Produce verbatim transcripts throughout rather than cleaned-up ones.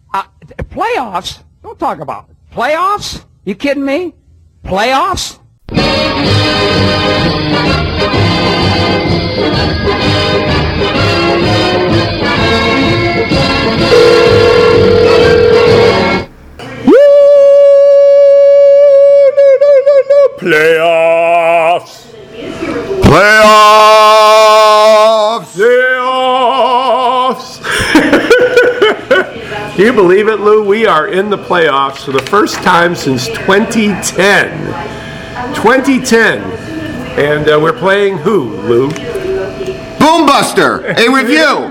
Uh, playoffs? Don't talk about it. Playoffs? You kidding me? Playoffs? Playoffs. Playoffs. Playoffs. Do you believe it, Lou? We are in the playoffs for the first time since twenty ten. twenty ten. And uh, we're playing who, Lou? Boombuster, a review.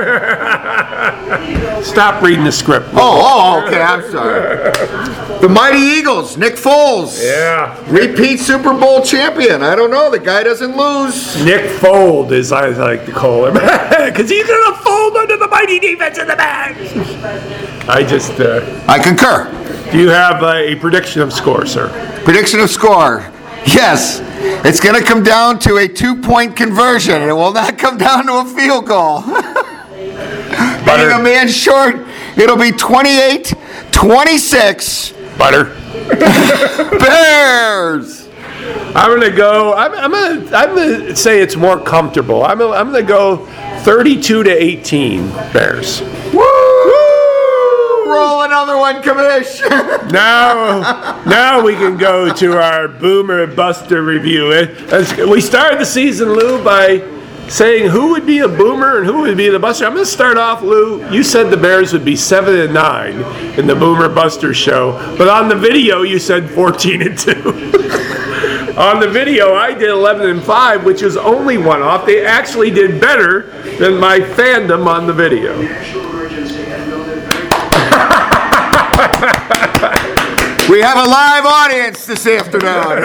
Stop reading the script. Lou. Oh, oh, okay, I'm sorry. The Mighty Eagles, Nick Foles. Yeah. Repeat Super Bowl champion. I don't know, the guy doesn't lose. Nick Fold, as I like to call him. Because he's going to fold under the mighty defense in the back. I just... Uh, I concur. do you have uh, a prediction of score, sir? Prediction of score. Yes, it's going to come down to a two-point conversion. It will not come down to a field goal. Being a man short, it'll be twenty-eight twenty-six. Butter. Bears. I'm going to go... I'm, I'm going to I'm gonna say it's more comfortable. I'm gonna, I'm going to go thirty-two to eighteen Bears. Woo! Roll another one, Kamish. Now, now we can go to our Boomer Buster review. As we started the season, Lou, by saying who would be a Boomer and who would be the Buster. I'm going to start off, Lou. You said the Bears would be seven and nine in the Boomer Buster show, but on the video you said fourteen and two. On the video, I did eleven and five, which is only one off. They actually did better than my fandom on the video. We have a live audience this afternoon.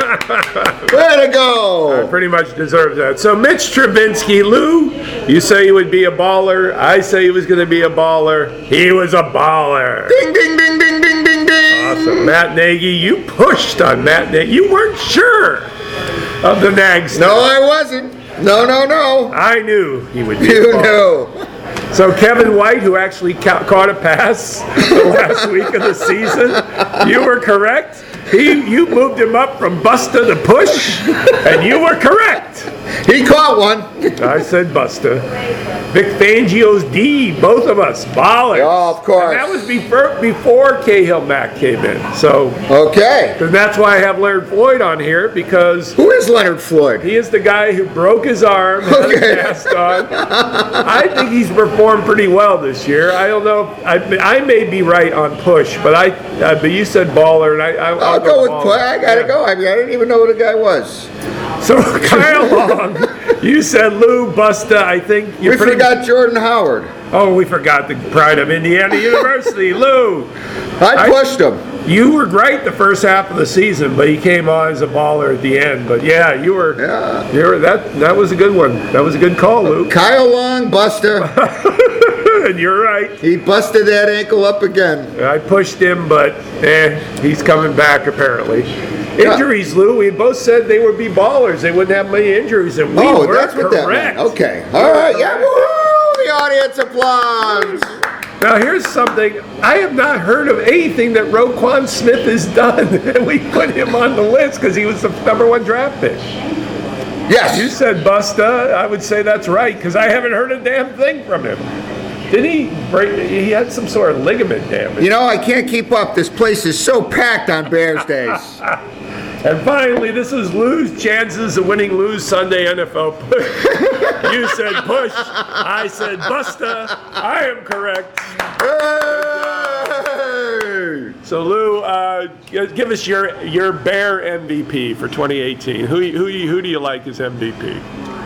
Way to go. I pretty much deserve that. So Mitch Trubinsky, Lou, you say he would be a baller. I say he was going to be a baller. He was a baller. Ding, ding, ding, ding, ding, ding, ding. Awesome. Matt Nagy, you pushed on Matt Nagy. You weren't sure of the Nags. No, I wasn't. No, no, no. I knew he would be You a baller. knew. So Kevin White, who actually ca- caught a pass the last week of the season, you were correct. He, you moved him up from Busta to Push, and you were correct. He caught one. I said Busta. Vic Fangio's D, both of us, ballers. Oh, of course. And that was before, before Cahill Mack came in. So, Okay. and that's why I have Leonard Floyd on here, because Who is Leonard Floyd? he is the guy who broke his arm, had Okay. a cast on. I think he's performed pretty well this year. I don't know. I, I may be right on Push, but I. Uh, but you said baller, and I. I I'll go with baller. Push. I gotta Yeah. go. I mean, I didn't even know who the guy was. So Kyle Long, you said Lou Busta. I think you We forgot Jordan Howard. Oh, we forgot the pride of Indiana University, Lou. I I- pushed him. You were great the first half of the season, but he came on as a baller at the end. But yeah, you were. Yeah. You were that. That was a good one. That was a good call, Lou. Kyle Long, Buster. And you're right. He busted that ankle up again. I pushed him, but eh, he's coming back apparently. Injuries, Lou. We both said they would be ballers. They wouldn't have many injuries, and we Oh, were that's what that correct. meant. Okay. All right. Yeah. Woo! The audience applauds. Now here's something. I have not heard of anything that Roquan Smith has done, and we put him on the list because he was the number one draft pick. Yes. You said Busta. I would say that's right because I haven't heard a damn thing from him. Did he break? He had some sort of ligament damage. You know, I can't keep up. This place is so packed on Bears days. And finally, this is Lou's chances of winning Lou's Sunday N F L push. You said Push. I said Busta. I am correct. Hey! So Lou, uh, g- give us your your Bear M V P for twenty eighteen. Who who who do you like as M V P?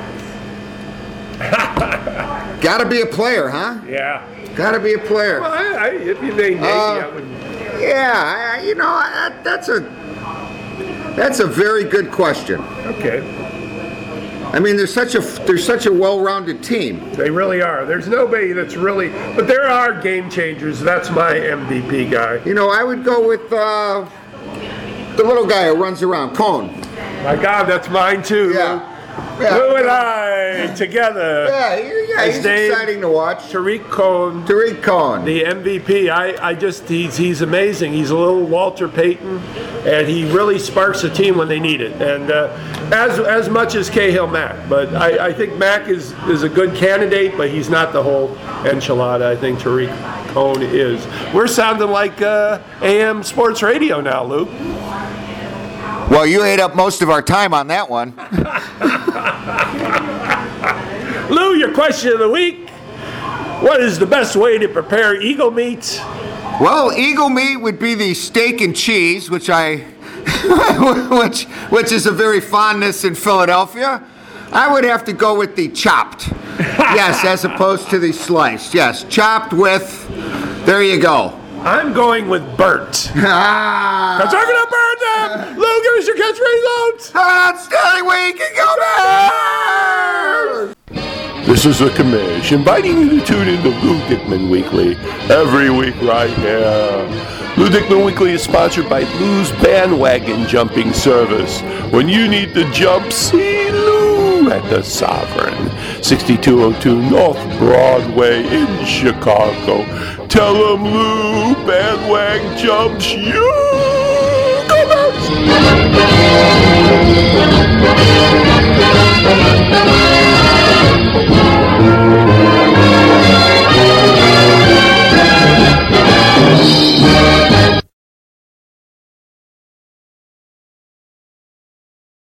Gotta be a player, huh? Yeah. Gotta be a player. Well, I, I, if you named Nagy, Uh, I would. Yeah, I, you know, that, that's a that's a very good question. Okay. I mean, there's such a there's such a well-rounded team. They really are. There's nobody that's really, but there are game changers. That's my M V P guy. You know, I would go with uh, the little guy who runs around, Cone. My God, that's mine too. Yeah. Yeah. Lou and I together. Yeah, he- yeah, His he's name- exciting to watch. Tariq Cohen, Tariq Cohen. the M V P. I, I just he's he's amazing. He's a little Walter Payton, and he really sparks a team when they need it. And uh, as as much as Cahill Mack, but I, I think Mack is is a good candidate, but he's not the whole enchilada. I think Tariq Cohen is. We're sounding like uh, A M Sports Radio now, Luke. Well, you ate up most of our time on that one. Lou, your question of the week. What is the best way to prepare eagle meat? Well, eagle meat would be the steak and cheese, which I, which which is a very fondness in Philadelphia. I would have to go with the chopped. Yes, as opposed to the sliced. Yes, chopped with. There you go. I'm going with burnt. Ah, Because they're going to burn them! Lou, give us your catchphrase out! outstanding week and go Bears! This is a commish inviting you to tune in to Lou Dickman Weekly every week right here. Lou Dickman Weekly is sponsored by Lou's Bandwagon Jumping Service. When you need to jump, see Lou at the Sovereign, sixty-two oh two North Broadway in Chicago. Tell him Lou Bandwagon jumps you. Go Bears!